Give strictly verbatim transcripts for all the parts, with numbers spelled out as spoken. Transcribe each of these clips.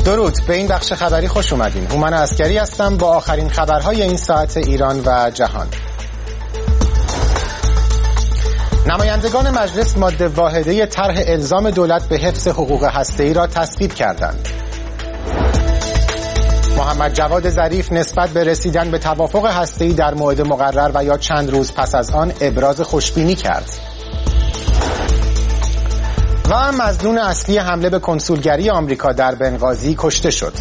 درود، به این بخش خبری خوش اومدین. هومن عسکری هستم با آخرین خبرهای این ساعت ایران و جهان. نمایندگان مجلس ماده واحده طرح الزام دولت به حفظ حقوق هسته‌ای را تصویب کردند. محمد جواد ظریف نسبت به رسیدن به توافق هسته‌ای در موعد مقرر و یا چند روز پس از آن ابراز خوشبینی کرد. و مظنون اصلی حمله به کنسولگری آمریکا در بنغازی کشته شد.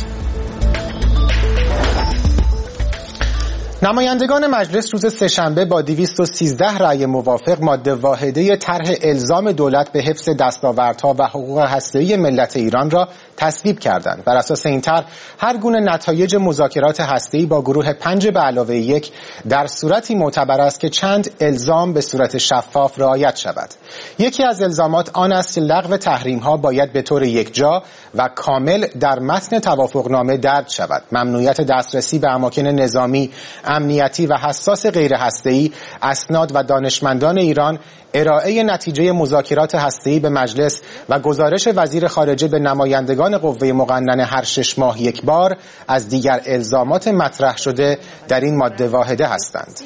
نمایندگان مجلس روز سه‌شنبه با دویست و سیزده رأی موافق ماده واحده طرح الزام دولت به حفظ دستاوردها و حقوق هسته‌ای ملت ایران را تصویب کردند. بر اساس این طرح هر گونه نتایج مذاکرات هسته‌ای با گروه پنج به علاوه یک در صورتی معتبر است که چند الزام به صورت شفاف رعایت شود. یکی از الزامات آن است که لغو تحریم‌ها باید به طور یکجا و کامل در متن توافقنامه درج شود. ممنوعیت دسترسی به اماکن نظامی، امنیتی و حساس غیر هسته‌ای، اسناد و دانشمندان ایران، ارائه نتیجه مذاکرات هسته‌ای به مجلس و گزارش وزیر خارجه به نمایندگان قوه مقننه هر شش ماه یک بار از دیگر الزامات مطرح شده در این ماده واحده هستند.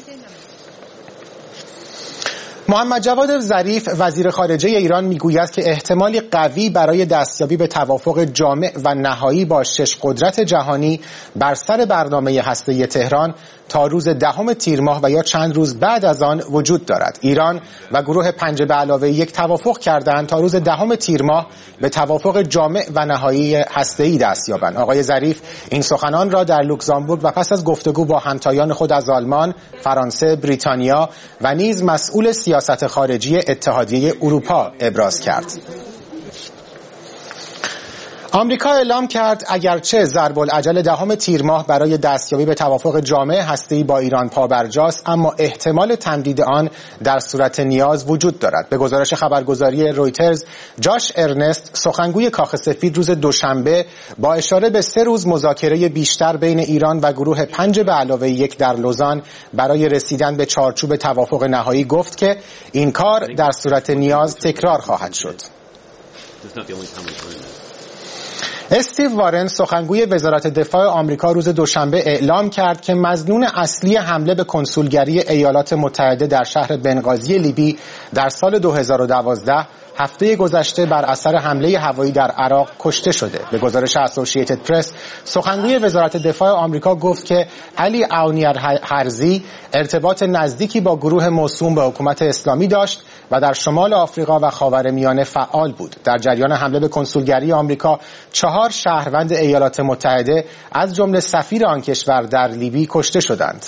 محمد جواد ظریف وزیر خارجه ایران میگوید که احتمالی قوی برای دستیابی به توافق جامع و نهایی با شش قدرت جهانی بر سر برنامه هسته‌ای تهران تا روز دهم تیر ماه و یا چند روز بعد از آن وجود دارد. ایران و گروه پنج به علاوه یک توافق کردند تا روز دهم تیر ماه به توافق جامع و نهایی هسته‌ای دست یابند. آقای ظریف این سخنان را در لوکزامبورگ و پس از گفتگو با همتایان خود از آلمان، فرانسه، بریتانیا و نیز مسئول سیاست خارجی اتحادیه اروپا ابراز کرد. آمریکا اعلام کرد اگرچه ضرب العجل دهم تیر ماه برای دستیابی به توافق جامع هسته‌ای با ایران پابرجاست، اما احتمال تمدید آن در صورت نیاز وجود دارد. به گزارش خبرگزاری رویترز، جاش ارنست سخنگوی کاخ سفید روز دوشنبه با اشاره به سه روز مذاکره بیشتر بین ایران و گروه پنج به علاوه یک در لوزان برای رسیدن به چارچوب توافق نهایی گفت که این کار در صورت نیاز تکرار خواهد شد. استیو وارن سخنگوی وزارت دفاع آمریکا روز دوشنبه اعلام کرد که مظنون اصلی حمله به کنسولگری ایالات متحده در شهر بنغازی لیبی در سال دو هزار و دوازده هفته گذشته بر اثر حمله هوایی در عراق کشته شده. به گزارش اسوسییتد پرس، سخنگوی وزارت دفاع آمریکا گفت که علی اونیر هرزی ارتباط نزدیکی با گروه موسوم به حکومت اسلامی داشت و در شمال آفریقا و خاورمیانه فعال بود. در جریان حمله به کنسولگری آمریکا چهار شهروند ایالات متحده از جمله سفیر آن کشور در لیبی کشته شدند.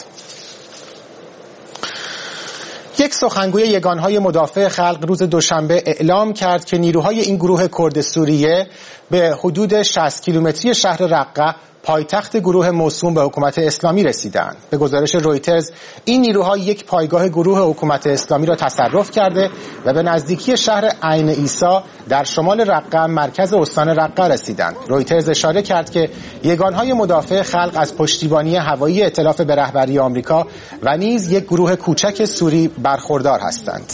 یک سخنگوی یگانهای مدافع خلق روز دوشنبه اعلام کرد که نیروهای این گروه کرد سوریه به حدود شصت کیلومتری شهر رقه پایتخت گروه موسوم به حکومت اسلامی رسیدند. به گزارش رویترز این نیروها یک پایگاه گروه حکومت اسلامی را تصرف کرده و به نزدیکی شهر عین عیسی در شمال رقه مرکز استان رقه رسیدند. رویترز اشاره کرد که یگانهای مدافع خلق از پشتیبانی هوایی ائتلاف به رهبری آمریکا و نیز یک گروه کوچک سوری برخوردار هستند.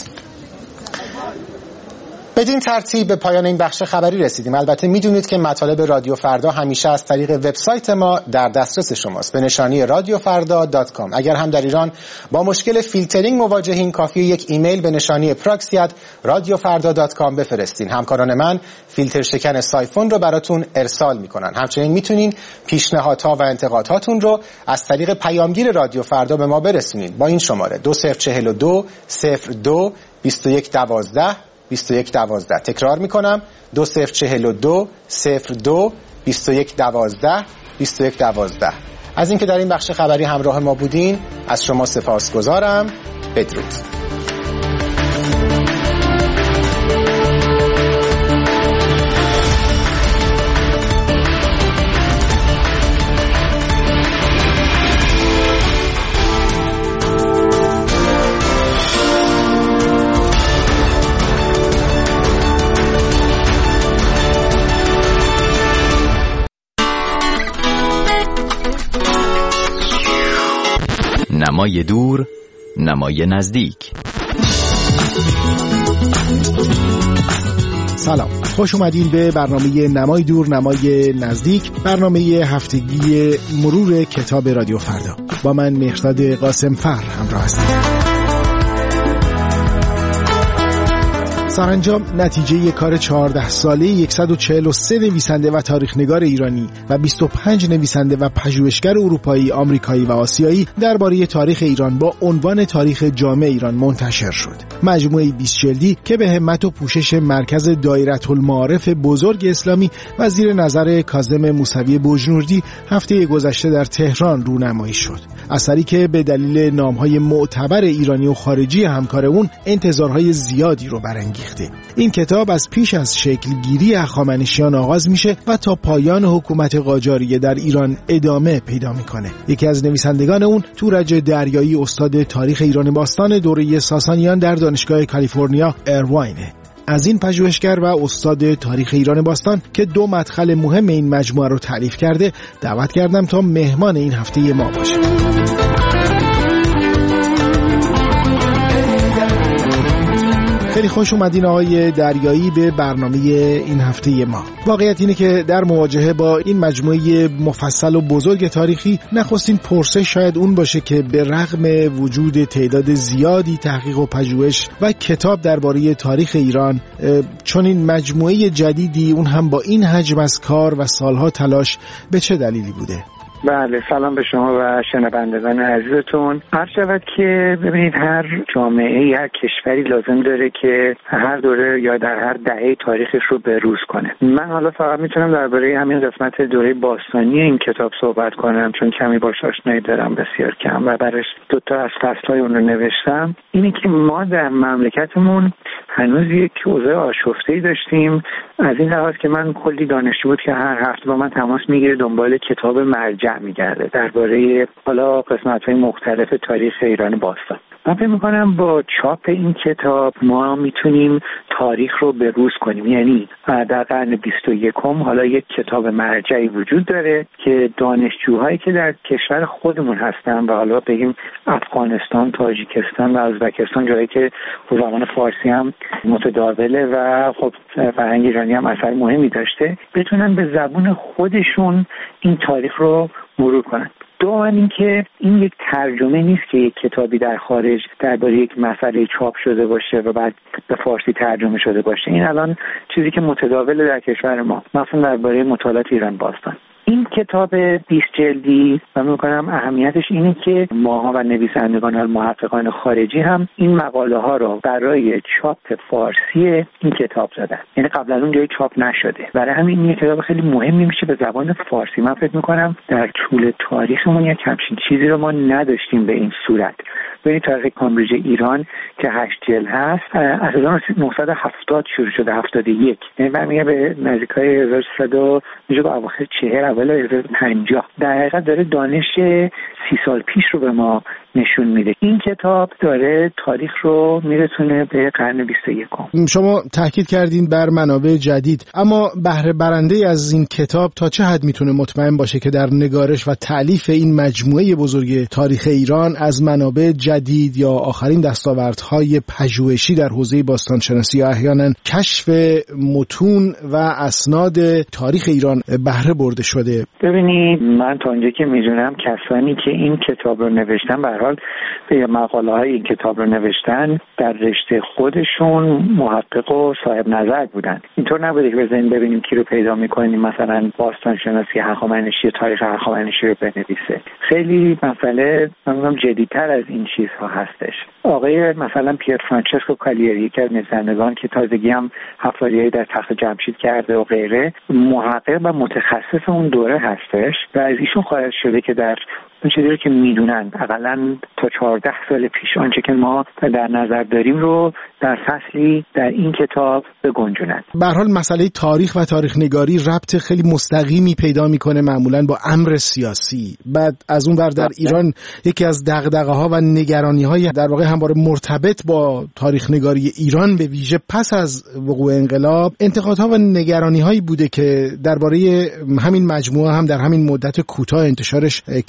بدین ترتیب به پایان این بخش خبری رسیدیم. البته میدونید که مطالب رادیو فردا همیشه از طریق وبسایت ما در دسترس شماست به نشانی رادیو فردا دات کام. اگر هم در ایران با مشکل فیلترینگ مواجهین، کافیه یک ایمیل به نشانی پراکسی ات رادیو فردا دات کام بفرستین. همکاران من فیلتر شکن سایفون رو براتون ارسال میکنن. همچنین میتونین پیشنهادها و انتقاداتون رو از طریق پیامگیر رادیو فردا به ما برسونید با این شماره دو صفر چهل و دو صفر دو بیست و یک دوازده بیست و یک دوازده. تکرار میکنم دو صفر چهل و دو صفر دو بیست و یک دوازده بیست و یک دوازده. از اینکه در این بخش خبری همراه ما بودین از شما سپاسگزارم. بدرود. نمای دور، نمای نزدیک. سلام، خوش اومدین به برنامه نمای دور نمای نزدیک، برنامه هفتگی مرور کتاب رادیو فردا. با من مهرداد قاسم فر همراه هستید. سرانجام نتیجه کار چهارده ساله صد و چهل و سه نویسنده و تاریخ‌نگار ایرانی و بیست و پنج نویسنده و پژوهشگر اروپایی، آمریکایی و آسیایی درباره تاریخ ایران با عنوان تاریخ جامع ایران منتشر شد. مجموعه بیست جلدی که به همت و پوشش مرکز دایرةالمعارف بزرگ اسلامی و زیر نظر کاظم موسوی بجنوردی هفته گذشته در تهران رونمایی شد. اثری که به دلیل نام‌های معتبر ایرانی و خارجی همکار اون انتظارهای زیادی رو برانگیخت. این کتاب از پیش از شکلگیری هخامنشیان آغاز میشه و تا پایان حکومت قاجاریه در ایران ادامه پیدا میکنه. یکی از نویسندگان اون تورج دریایی، استاد تاریخ ایران باستان دوره ساسانیان در دانشگاه کالیفرنیا ایرواینه. از این پژوهشگر و استاد تاریخ ایران باستان که دو مدخل مهم این مجموعه رو تعریف کرده دعوت کردم تا مهمان این هفته ما باشه. خیلی خوش اومدین آقای دریایی به برنامه این هفته ما. واقعیت اینه که در مواجهه با این مجموعه مفصل و بزرگ تاریخی نخستین پرسش شاید اون باشه که به رغم وجود تعداد زیادی تحقیق و پژوهش و کتاب درباره تاریخ ایران، چون این مجموعه جدیدی اون هم با این حجم از کار و سالها تلاش به چه دلیلی بوده؟ بله، سلام به شما و شنوندگان عزیزتون. عرض شود که ببینید هر جامعه، هر کشوری لازم داره که هر دوره یا در هر دهه تاریخش رو بروز کنه. من حالا فقط میتونم درباره همین قسمت دوره باستانی این کتاب صحبت کنم چون کمی باهاش آشنایی دارم، بسیار کم، و برش دو تا از فصل‌های اون رو نوشتم. اینی که ما در مملکتمون هنوز یک اوضاع آشفته‌ای داشتیم، از این لحاظ که من کلی دانشجو بود که هر هفته با من تماس میگیره دنبال کتاب مرجع میگرده درباره حالا قسمت‌های مختلف تاریخ ایران باستان. من فکر می‌کنم با چاپ این کتاب ما میتونیم تاریخ رو بروز کنیم. یعنی در قرن بیست و یکم حالا یک کتاب مرجعی وجود داره که دانشجوهایی که در کشور خودمون هستن و حالا بگیم افغانستان، تاجیکستان و ازبکستان، جایی که زبان فارسی هم متداوله و خب فرهنگ ایرانی هم اثر مهمی داشته، بتونن به زبان خودشون این تاریخ رو مرور کنن. دوم این که این یک ترجمه نیست که یک کتابی در خارج درباره یک مسئله چاپ شده باشه و بعد به فارسی ترجمه شده باشه. این الان چیزی که متداوله در کشور ما، مثلا درباره مطالعات ایران باستان. این کتاب بیست جلدی من می‌گم اهمیتش اینه که ماها و نویسندگان و محققان خارجی هم این مقاله ها رو برای چاپ فارسی این کتاب زدن. یعنی قبلا اون جایی چاپ نشده. برای همین این کتاب خیلی مهمی میشه به زبان فارسی. من فکر می‌کنم در طول تاریخمون یک همچین چیزی رو ما نداشتیم به این صورت. ببینید تاریخ کامبریج ایران که هشت جلد هست از هزار و نهصد و هفتاد شروع شده، هفتاد و یک، یعنی برمیگه به نزدیکای هزار و سیصد میشه به اواخر چهل اول هزار و پنجاه. در حقیقت داره دانش سی سال پیش رو به ما نشون میده. این کتاب داره تاریخ رو میرسونه به قرن بیست و یکم. شما تاکید کردین بر منابع جدید، اما بهره برنده از این کتاب تا چه حد میتونه مطمئن باشه که در نگارش و تالیف این مجموعه بزرگ تاریخ ایران از منابع جدید یا آخرین دستاوردهای پژوهشی در حوزه باستانشناسی یا احیانا کشف متون و اسناد تاریخ ایران بهره برده شده؟ ببینید من تا اونجایی که میدونم کسانی که این کتاب رو نوشتن به هر حال به مقاله های این کتاب رو نوشتن در رشته خودشون محقق و صاحب نظر بودن. اینطور نبوده که بزنین ببینیم کی رو پیدا میکنیم مثلا باستان شناسی هخامنشی، تاریخ هخامنشی رو بنویسه. خیلی مسئله من جدی‌تر از این چیزها هستش. آقای مثلا پیر فرانچسکو کالیری که از نویسندگان که تازگی هم حفاریایی در تخت جمشید کرده و غیره، محقق و متخصص اون دوره هستش و از ایشون خواهد شده که در اون چیزی رو که میدونن حداقل تا چهارده سال پیش آنچه که ما در نظر داریم رو در فصلی در این کتاب بگنجونن. به هر حال مسئله تاریخ و تاریخ نگاری ربط خیلی مستقیمی پیدا میکنه معمولاً با امر سیاسی. بعد از اون ور در ایران یکی از دغدغه‌ها و نگرانی‌های در واقع همواره مرتبط با تاریخ نگاری ایران به ویژه پس از وقوع انقلاب انتقادها و نگرانی‌هایی بوده که درباره همین مجموعه هم در همین مدت کوتاه انتشارش کم شنیده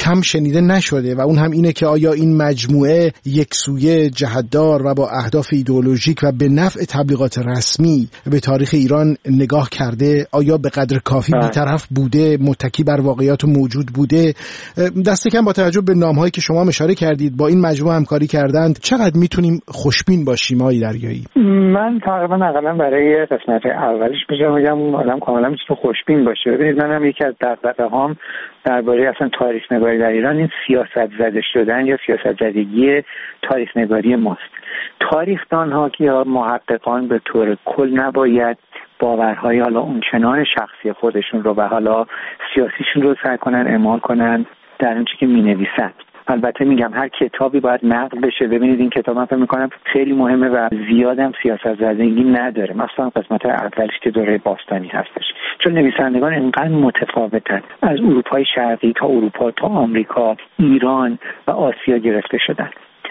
شنیده نشده و اون هم اینه که آیا این مجموعه یکسویه، جهت‌دار و با اهداف ایدئولوژیک و به نفع تبلیغات رسمی به تاریخ ایران نگاه کرده؟ آیا به قدر کافی بی‌طرف بوده، متکی بر واقعیات موجود بوده؟ دست کم با توجه به نام‌هایی که شما اشاره کردید با این مجموعه همکاری کردند، چقدر میتونیم خوشبین باشیم آقای دریایی؟ من تقریبا اقلا برای قسمت اولش میگم آدم کاملا میتونه خوشبین باشه. ببینید منم یکی از دغدغه‌هام درباره اصلا تاریخ نگاری در ایران این سیاست زده شدن یا سیاست زدگی تاریخ نگاری ماست. تاریخ‌دان‌ها یا محققان به طور کل نباید باورهای حالا اونچنان شخصی خودشون رو و حالا سیاسیشون رو سعی کنن اعمال کنن در اون چیزی که می‌نویسن. البته میگم هر کتابی باید نقد بشه. ببینید این کتاب من فکر می‌کنم خیلی مهمه و زیادم سیاست زدگی نداره، مثلا قسمت اولش که دوره باستانی هستش، چون نویسندگان اینقدر متفاوتن، از اروپای شرقی تا اروپا تا آمریکا، ایران و آسیا گرفته شدن.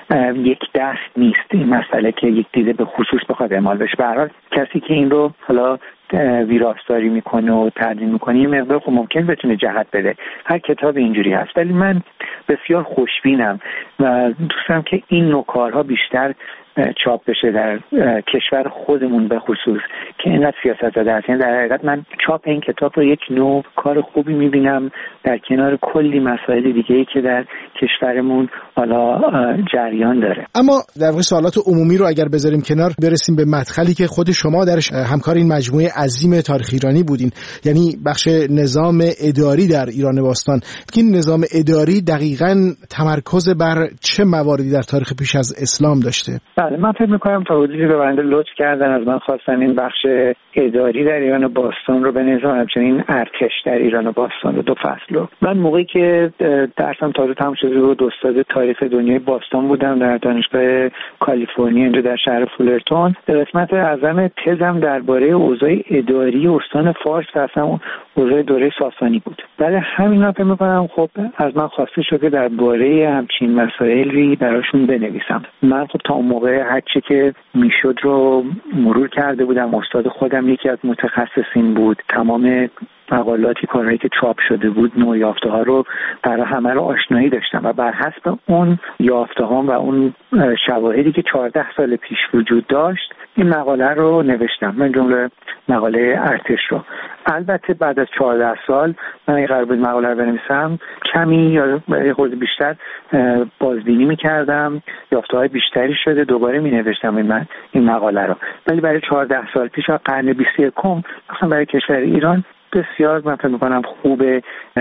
یک دست نیست این مسئله که یک دیده به خصوص بخواد اعمال بشه. به هر حال کسی که این رو حالا ویراستاری میکنه و تدوین میکنه یه مقدار خب ممکن بتونه جهت بده. هر کتاب اینجوری هست، ولی من بسیار خوشبینم و دوستم که این نوع کارها بیشتر چاپ بشه در کشور خودمون به خصوص که اینقدر سیاست زده هست. یعنی در حقیقت من چاپ این کتاب رو یک نوع کار خوبی میبینم در کنار کلی مسائل دیگه‌ای که در کشورمون حالا جریان داره. اما در واقع سوالات عمومی رو اگر بذاریم کنار، برسیم به مدخلی که خود شما درش همکار این مجموعه عظیم تاریخ ایرانی بودین، یعنی بخش نظام اداری در ایران باستان. این نظام اداری دقیقاً تمرکز بر چه مواردی در تاریخ پیش از اسلام داشته؟ بله، من فکر می‌کنم تا حدودی به بنده لطف کردن از من خواستن این بخش اداری در ایران باستان رو به نظام همچنین ارتش در ایران باستان رو دو فصل رو. من موقعی که درسم تازه تموم شده بود استاد تاریخ دنیای باستان بودم در دانشگاه کالیفرنیا اینجا در شهر فولرتون. قسمت اعظم تزم درباره اوضاع اداری استان فارس و اصلا اوضاع دوره ساسانی بود. برای همین فکر می‌کنم خب از من خواسته شد که درباره همچین مسائلی براشون بنویسم. من خب تا اون موقع هر چی که میشد رو مرور کرده بودم. استاد خودم یکی از متخصصین بود. تمام مقالاتی کارهایی که چاپ شده بود، نوع یافته ها رو برای همه رو آشنایی داشتم و بر حسب اون یافته ها و اون شواهدی که چهارده سال پیش وجود داشت این مقاله رو نوشتم، من جمله مقاله ارتش رو. البته بعد از چهارده سال من اگه قرار بود مقاله رو بنویسم کمی یا خورده بیشتر بازبینی میکردم، یافته های بیشتری شده، دوباره می نوشتم این, من این مقاله رو. ولی برای چهارده سال پیش قرن بیست و یکم مثلا برای کشور ایران بسیار من فکر می‌کنم خوبه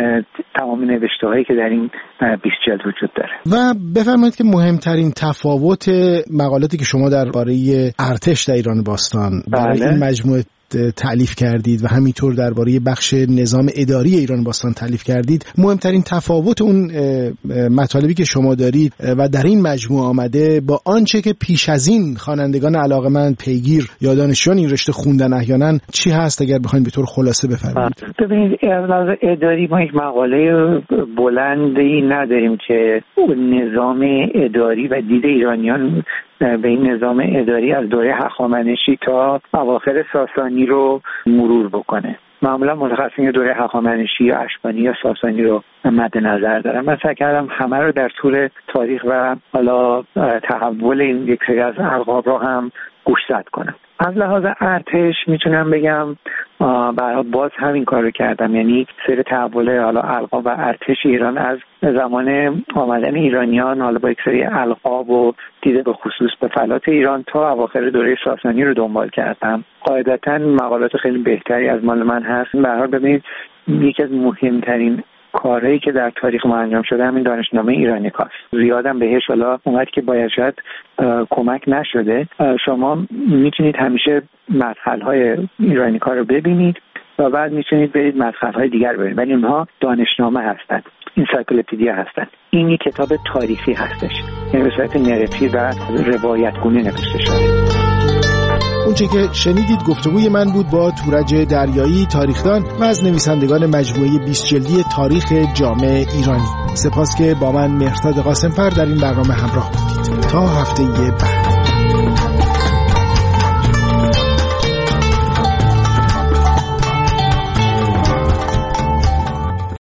تمام نوشته هایی که در این بیست جلد وجود داره. و بفرمایید که مهمترین تفاوت مقالاتی که شما درباره ارتش در ایران باستان برای بله. این مجموعه تألیف کردید و همینطور درباره بخش نظام اداری ایران باستان تألیف کردید، مهمترین تفاوت اون مطالبی که شما دارید و در این مجموعه آمده با آنچه که پیش از این خوانندگان علاقه‌مند پیگیر یا دانشجویان این رشته خوندن احیانا چی هست اگر بخواید به طور خلاصه بفرمایید؟ ببینید از اداری ما یک مقاله بلندی نداریم که نظام اداری و دید ایرانیان به این نظام اداری از دوره هخامنشی تا اواخر ساسانی رو مرور بکنه. معمولا متخصصین دوره هخامنشی یا اشکانی یا ساسانی رو مد نظر دارم. من سعی کردم همه رو در طول تاریخ و حالا تحول این یک سری از القاب رو هم گوشزد کنم. از لحاظ ارتش میتونم بگم برای باز همین کار رو کردم، یعنی سیر تحول حالا القاب و ارتش ایران از زمان آمدن ایرانیان حالا با یک سری القاب و دیده به خصوص به فلات ایران تا اواخر دوره ساسانی رو دنبال کردم. قاعدتاً مقالات خیلی بهتری از مال من هست. به هر حال ببینید یکی از مهمترین کارهایی که در تاریخ ما انجام شده همین دانشنامه ایرانیکاست. زیادم بهش حالا اونقدر که باید شاید کمک نشده. شما میتونید همیشه مدخل‌های ایرانیکا رو ببینید و بعد میتونید برید مدخل‌های دیگر ببینید، ولی اونها دانشنامه هستند، انسایکلوپدیا هستند. این یک کتاب تاریخی هستش، یعنی به صورت نراتیو و روایتگونه نوشته شده. اونچه که شنیدید گفتگوی من بود با تورج دریایی، تاریخدان و از نویسندگان مجموعه بیست جلدی تاریخ جامع ایرانی. سپاس که با من مهرداد قاسمفر در این برنامه همراه بودید. تا هفته بعد.